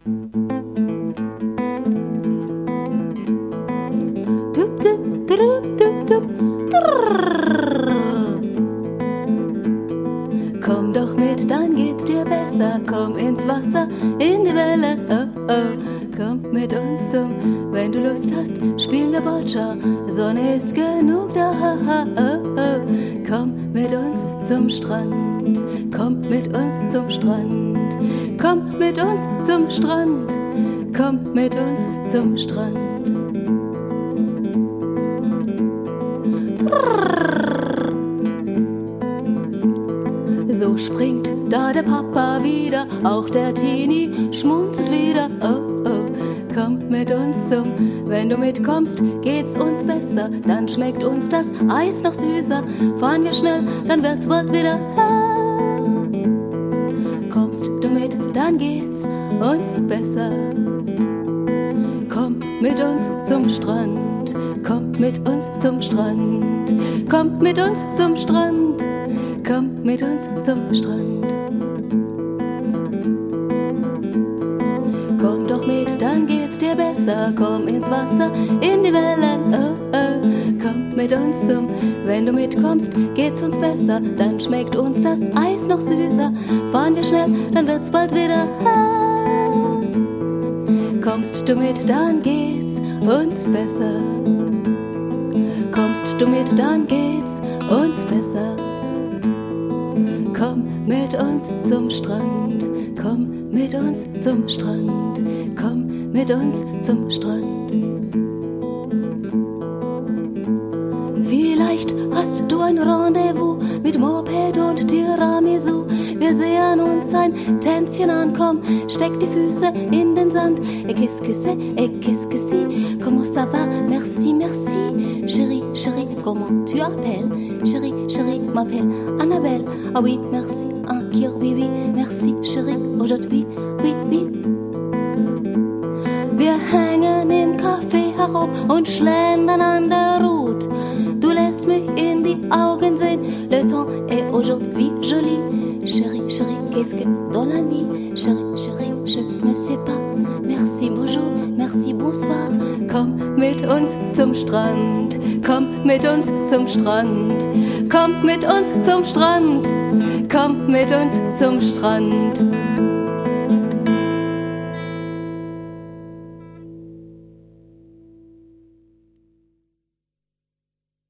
Dup, dup, dup, dup, dup. Komm doch mit, dann geht's dir besser. Komm ins Wasser, in die Welle. Oh, oh. Komm mit uns zum, wenn du Lust hast, spielen wir Boccia. Sonne ist genug da. Oh, oh. Komm mit uns zum Strand. Komm mit uns zum Strand. Komm mit uns zum Strand. Komm mit uns zum Strand. So springt da der Papa wieder, auch der Teenie schmunzelt wieder. Oh, oh, komm mit uns zum, wenn du mitkommst, geht's uns besser. Dann schmeckt uns das Eis noch süßer. Fahren wir schnell, dann wird's bald wieder hell. Kommst du mit, dann geht's uns besser. Komm mit uns zum Strand, komm mit uns zum Strand, komm mit uns zum Strand. Komm mit uns zum Strand. Komm doch mit, dann geht's dir besser. Komm ins Wasser, in die Wellen. Oh, oh. Komm mit uns zum, wenn du mitkommst, geht's uns besser. Dann schmeckt uns das Eis noch süßer. Fahren wir schnell, dann wird's bald wieder hell. Kommst du mit, dann geht's uns besser. Kommst du mit, dann geht's uns besser. Komm mit uns zum Strand, komm mit uns zum Strand, komm mit uns zum Strand. Vielleicht hast du ein Rendezvous mit Moped und Tiramisu. Wir sehen uns ein Tänzchen an, komm, steck die Füße in den Sand. Et qu'est-ce que c'est, comment ça va, merci, merci. Chérie, chérie, comment tu appelles? Chérie, chérie, m'appelle Annabelle. Ah oui, merci, un kir, oui, oui, merci, chérie, aujourd'hui, oui, oui. Wir hängen im Café herum und schlendern an der Route. Du lässt mich in die Augen sehen, le temps est aujourd'hui joli. Chérie, chérie, qu'est-ce que dans la nuit? Chérie, chérie, je ne sais pas. Merci, bonjour, merci, bonsoir. Komm mit uns zum Strand, komm mit uns zum Strand, komm mit uns zum Strand, komm mit uns zum Strand.